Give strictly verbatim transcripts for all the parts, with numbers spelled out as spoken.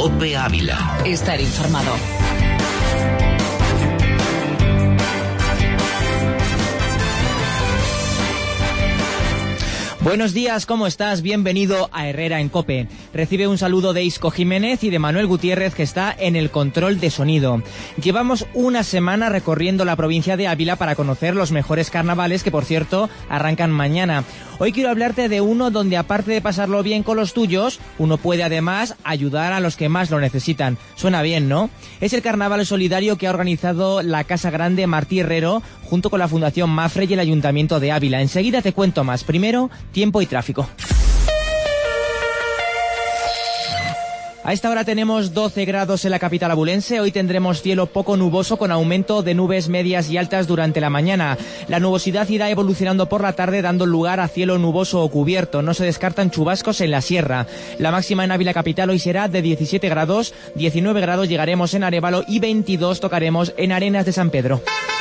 COPE Ávila. Estar informado. Buenos días, ¿cómo estás? Bienvenido a Herrera en COPE. Recibe un saludo de Isco Jiménez y de Manuel Gutiérrez, que está en el control de sonido. Llevamos una semana recorriendo la provincia de Ávila para conocer los mejores carnavales, que por cierto arrancan mañana. Hoy quiero hablarte de uno donde, aparte de pasarlo bien con los tuyos, uno puede además ayudar a los que más lo necesitan. Suena bien, ¿no? Es el carnaval solidario que ha organizado la Casa Grande Martí Herrero junto con la Fundación Mafre y el Ayuntamiento de Ávila. Enseguida te cuento más. Primero, tiempo y tráfico. A esta hora tenemos doce grados en la capital abulense. Hoy tendremos cielo poco nuboso con aumento de nubes medias y altas durante la mañana. La nubosidad irá evolucionando por la tarde, dando lugar a cielo nuboso o cubierto. No se descartan chubascos en la sierra. La máxima en Ávila capital hoy será de diecisiete grados, diecinueve grados llegaremos en Arévalo y veintidós tocaremos en Arenas de San Pedro.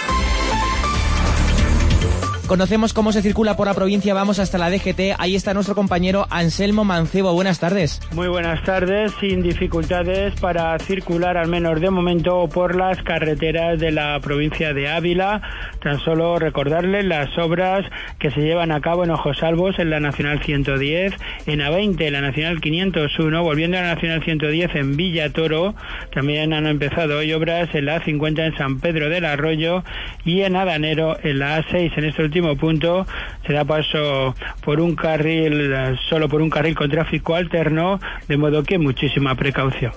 Conocemos cómo se circula por la provincia, vamos hasta la D G T. Ahí está nuestro compañero Anselmo Mancebo. Buenas tardes. Muy buenas tardes, sin dificultades para circular, al menos de momento, por las carreteras de la provincia de Ávila. Tan solo recordarles las obras que se llevan a cabo en Ojosalvos, en la Nacional ciento diez, en A veinte, en la Nacional quinientos uno, volviendo a la Nacional ciento diez en Villatoro. También han empezado hoy obras en la A cincuenta en San Pedro del Arroyo y en Adanero, en la A seis. En este último punto se da paso por un carril, solo por un carril con tráfico alterno, de modo que muchísima precaución.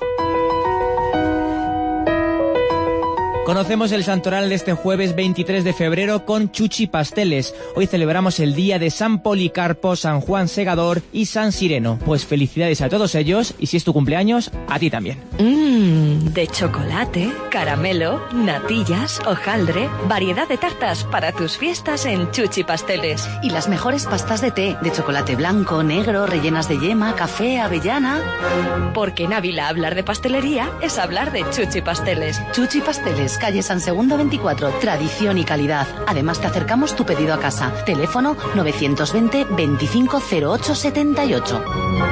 Conocemos el santoral de este jueves veintitrés de febrero con Chuchi Pasteles. Hoy celebramos el día de San Policarpo, San Juan Segador y San Sireno. Pues felicidades a todos ellos y si es tu cumpleaños, a ti también. Mmm, de chocolate, caramelo, natillas, hojaldre, variedad de tartas para tus fiestas en Chuchi Pasteles. Y las mejores pastas de té, de chocolate blanco, negro, rellenas de yema, café, avellana. Porque en Ávila hablar de pastelería es hablar de Chuchi Pasteles. Chuchi Pasteles, calle San Segundo veinticuatro, tradición y calidad. Además te acercamos tu pedido a casa. Teléfono novecientos veinte, veinticinco cero ocho setenta y ocho.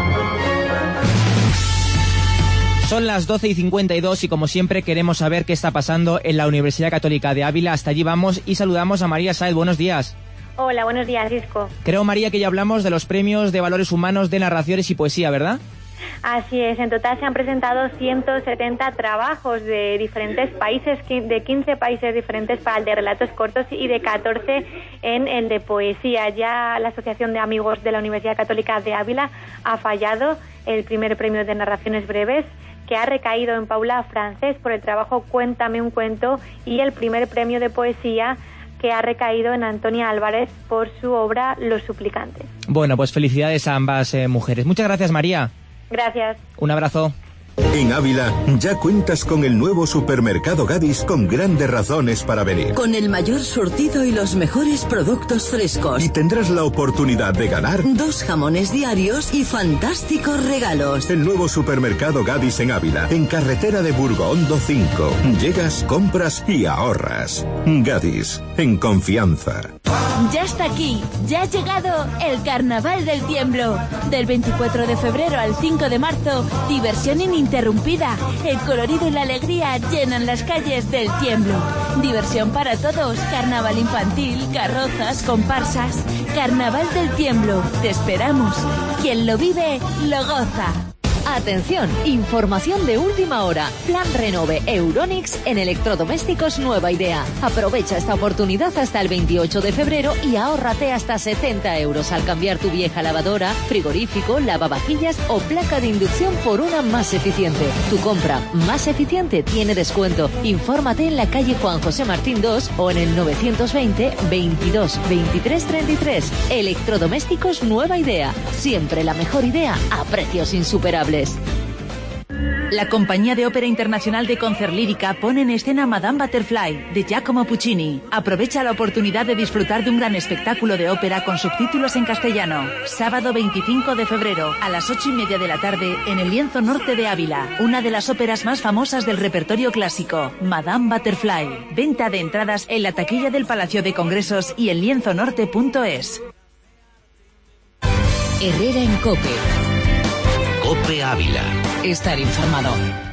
Son las doce y cincuenta y dos y como siempre queremos saber qué está pasando en la Universidad Católica de Ávila. Hasta allí vamos y saludamos a María Saez. Buenos días. Hola, buenos días, Isco. Creo, María, que ya hablamos de los premios de valores humanos de narraciones y poesía, ¿verdad? Así es, en total se han presentado ciento setenta trabajos de diferentes países, de quince países diferentes para el de relatos cortos y de catorce en el de poesía. Ya la Asociación de Amigos de la Universidad Católica de Ávila ha fallado el primer premio de narraciones breves, que ha recaído en Paula Francés por el trabajo Cuéntame un cuento, y el primer premio de poesía, que ha recaído en Antonia Álvarez por su obra Los suplicantes. Bueno, pues felicidades a ambas eh, mujeres. Muchas gracias, María. Gracias. Un abrazo. En Ávila ya cuentas con el nuevo supermercado Gadis con grandes razones para venir. Con el mayor surtido y los mejores productos frescos. Y tendrás la oportunidad de ganar dos jamones diarios y fantásticos regalos. El nuevo supermercado Gadis en Ávila, en carretera de Burgohondo cinco. Llegas, compras y ahorras. Gadis, en confianza. Ya está aquí, ya ha llegado el Carnaval del Tiemblo. Del veinticuatro de febrero al cinco de marzo, diversión ininterrumpida. El colorido y la alegría llenan las calles del Tiemblo. Diversión para todos, carnaval infantil, carrozas, comparsas. Carnaval del Tiemblo, te esperamos. Quien lo vive, lo goza. Atención, información de última hora. Plan Renove Euronics en electrodomésticos Nueva Idea. Aprovecha esta oportunidad hasta el veintiocho de febrero y ahórrate hasta setenta euros al cambiar tu vieja lavadora, frigorífico, lavavajillas o placa de inducción por una más eficiente. Tu compra más eficiente tiene descuento. Infórmate en la calle Juan José Martín dos o en el novecientos veinte, veintidós, veintitrés, treinta y tres. Electrodomésticos Nueva Idea. Siempre la mejor idea a precios insuperables. La Compañía de Ópera Internacional de Concertlírica pone en escena Madame Butterfly, de Giacomo Puccini. Aprovecha la oportunidad de disfrutar de un gran espectáculo de ópera con subtítulos en castellano. Sábado veinticinco de febrero, a las ocho y media de la tarde, en el Lienzo Norte de Ávila. Una de las óperas más famosas del repertorio clásico, Madame Butterfly. Venta de entradas en la taquilla del Palacio de Congresos y en lienzo norte punto es. Herrera en COPE. COPE Ávila. Estar informado.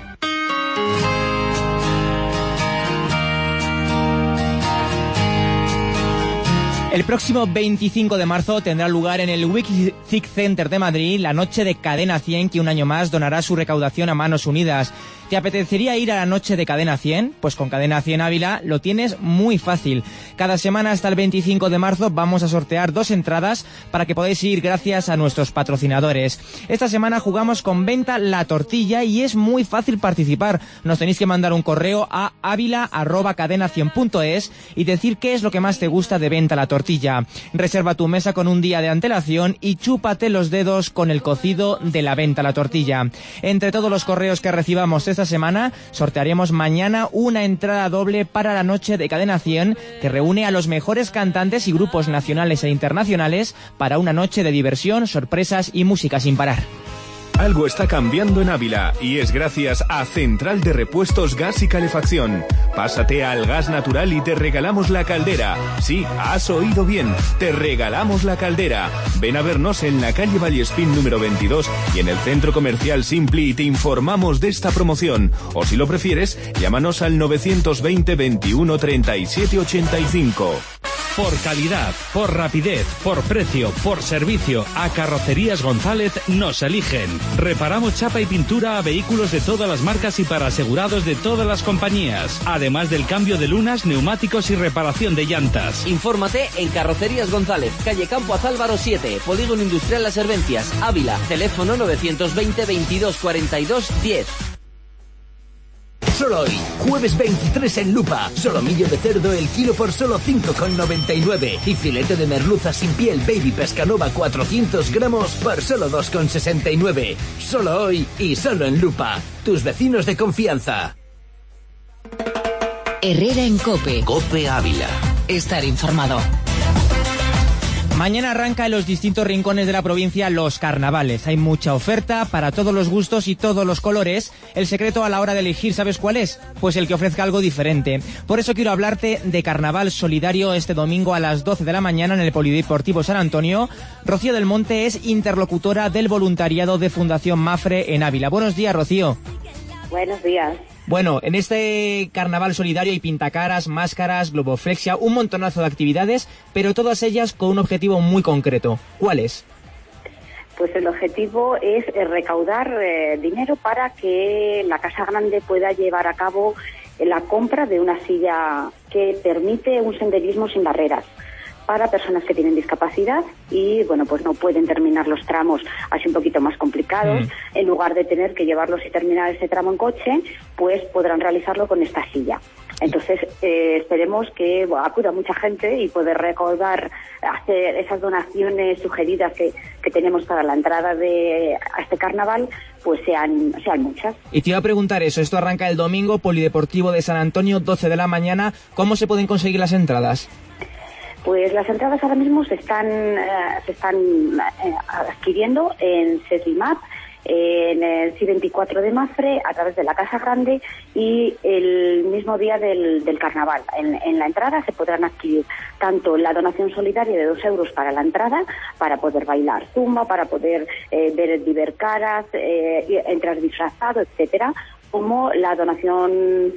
El próximo veinticinco de marzo tendrá lugar en el Wikizic Center de Madrid la noche de Cadena cien, que un año más donará su recaudación a Manos Unidas. ¿Te apetecería ir a la noche de Cadena cien? Pues con Cadena cien Ávila lo tienes muy fácil. Cada semana hasta el veinticinco de marzo vamos a sortear dos entradas para que podáis ir gracias a nuestros patrocinadores. Esta semana jugamos con Venta la Tortilla y es muy fácil participar. Nos tenéis que mandar un correo a avila arroba cadena cien punto es y decir qué es lo que más te gusta de Venta la Tortilla. Reserva tu mesa con un día de antelación y chúpate los dedos con el cocido de la Venta la Tortilla. Entre todos los correos que recibamos esta semana, sortearemos mañana una entrada doble para la noche de Cadena cien, que reúne a los mejores cantantes y grupos nacionales e internacionales para una noche de diversión, sorpresas y música sin parar. Algo está cambiando en Ávila y es gracias a Central de Repuestos Gas y Calefacción. Pásate al gas natural y te regalamos la caldera. Sí, has oído bien, te regalamos la caldera. Ven a vernos en la calle Vallespín número veintidós y en el Centro Comercial Simpli y te informamos de esta promoción. O si lo prefieres, llámanos al novecientos veinte veintiuno treinta y siete ochenta y cinco. Por calidad, por rapidez, por precio, por servicio, a Carrocerías González nos eligen. Reparamos chapa y pintura a vehículos de todas las marcas y para asegurados de todas las compañías. Además del cambio de lunas, neumáticos y reparación de llantas. Infórmate en Carrocerías González, calle Campo Azálvaro siete, Polígono Industrial Las Hervencias, Ávila. Teléfono novecientos veinte veintidós cuarenta y dos diez. Solo hoy, jueves veintitrés en Lupa. Solomillo de cerdo el kilo por solo cinco con noventa y nueve. Y filete de merluza sin piel Baby Pescanova cuatrocientos gramos por solo dos con sesenta y nueve. Solo hoy y solo en Lupa. Tus vecinos de confianza. Herrera en COPE. COPE Ávila. Estar informado. Mañana arranca en los distintos rincones de la provincia los carnavales. Hay mucha oferta para todos los gustos y todos los colores. El secreto a la hora de elegir, ¿sabes cuál es? Pues el que ofrezca algo diferente. Por eso quiero hablarte de Carnaval Solidario este domingo a las doce de la mañana en el Polideportivo San Antonio. Rocío del Monte es interlocutora del voluntariado de Fundación Mafre en Ávila. Buenos días, Rocío. Buenos días. Bueno, en este Carnaval Solidario hay pintacaras, máscaras, globoflexia, un montonazo de actividades, pero todas ellas con un objetivo muy concreto. ¿Cuál es? Pues el objetivo es recaudar eh, dinero para que la Casa Grande pueda llevar a cabo la compra de una silla que permite un senderismo sin barreras para personas que tienen discapacidad y, bueno, pues no pueden terminar los tramos así un poquito más complicados. Mm. En lugar de tener que llevarlos y terminar ese tramo en coche, pues podrán realizarlo con esta silla. Entonces, eh, esperemos que bueno, acuda mucha gente y poder recaudar, hacer esas donaciones sugeridas que, que tenemos para la entrada de a este carnaval, pues sean, sean muchas. Y te iba a preguntar eso, esto arranca el domingo, Polideportivo de San Antonio, doce de la mañana. ¿Cómo se pueden conseguir las entradas? Pues las entradas ahora mismo se están eh, se están eh, adquiriendo en Seslimap, en el C veinticuatro de Mafre, a través de la Casa Grande y el mismo día del, del carnaval. En, en la entrada se podrán adquirir tanto la donación solidaria de dos euros para la entrada, para poder bailar zumba, para poder eh, ver divercaras, eh, entrar disfrazado, etcétera, como la donación eh,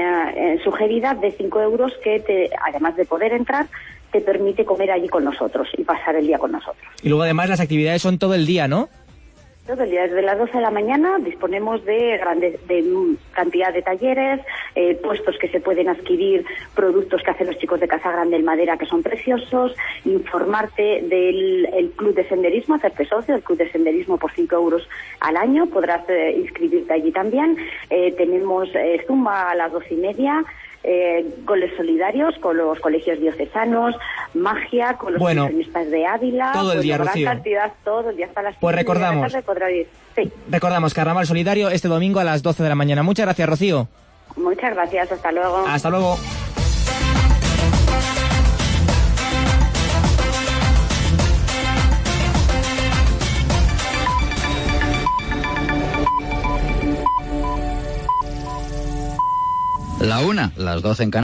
eh, sugerida de cinco euros que, te, además de poder entrar, te permite comer allí con nosotros y pasar el día con nosotros. Y luego además las actividades son todo el día, ¿no? Todo el día, desde las doce de la mañana disponemos de grandes de cantidad de talleres, eh, puestos que se pueden adquirir, productos que hacen los chicos de Casa Grande en madera que son preciosos, informarte del el club de senderismo, hacerte socio del club de senderismo por cinco euros al año, podrás eh, inscribirte allí también. Eh, tenemos eh, zumba a las doce y media, Eh, goles solidarios con los colegios diocesanos, magia con los bueno, pensionistas de Ávila, todo el día, gran Rocío. Cantidad, todo el día hasta las pues recordamos, de la tarde, sí. recordamos Carnaval Solidario este domingo a las doce de la mañana. Muchas gracias, Rocío. Muchas gracias, hasta luego. Hasta luego. La una, las doce en Canarias.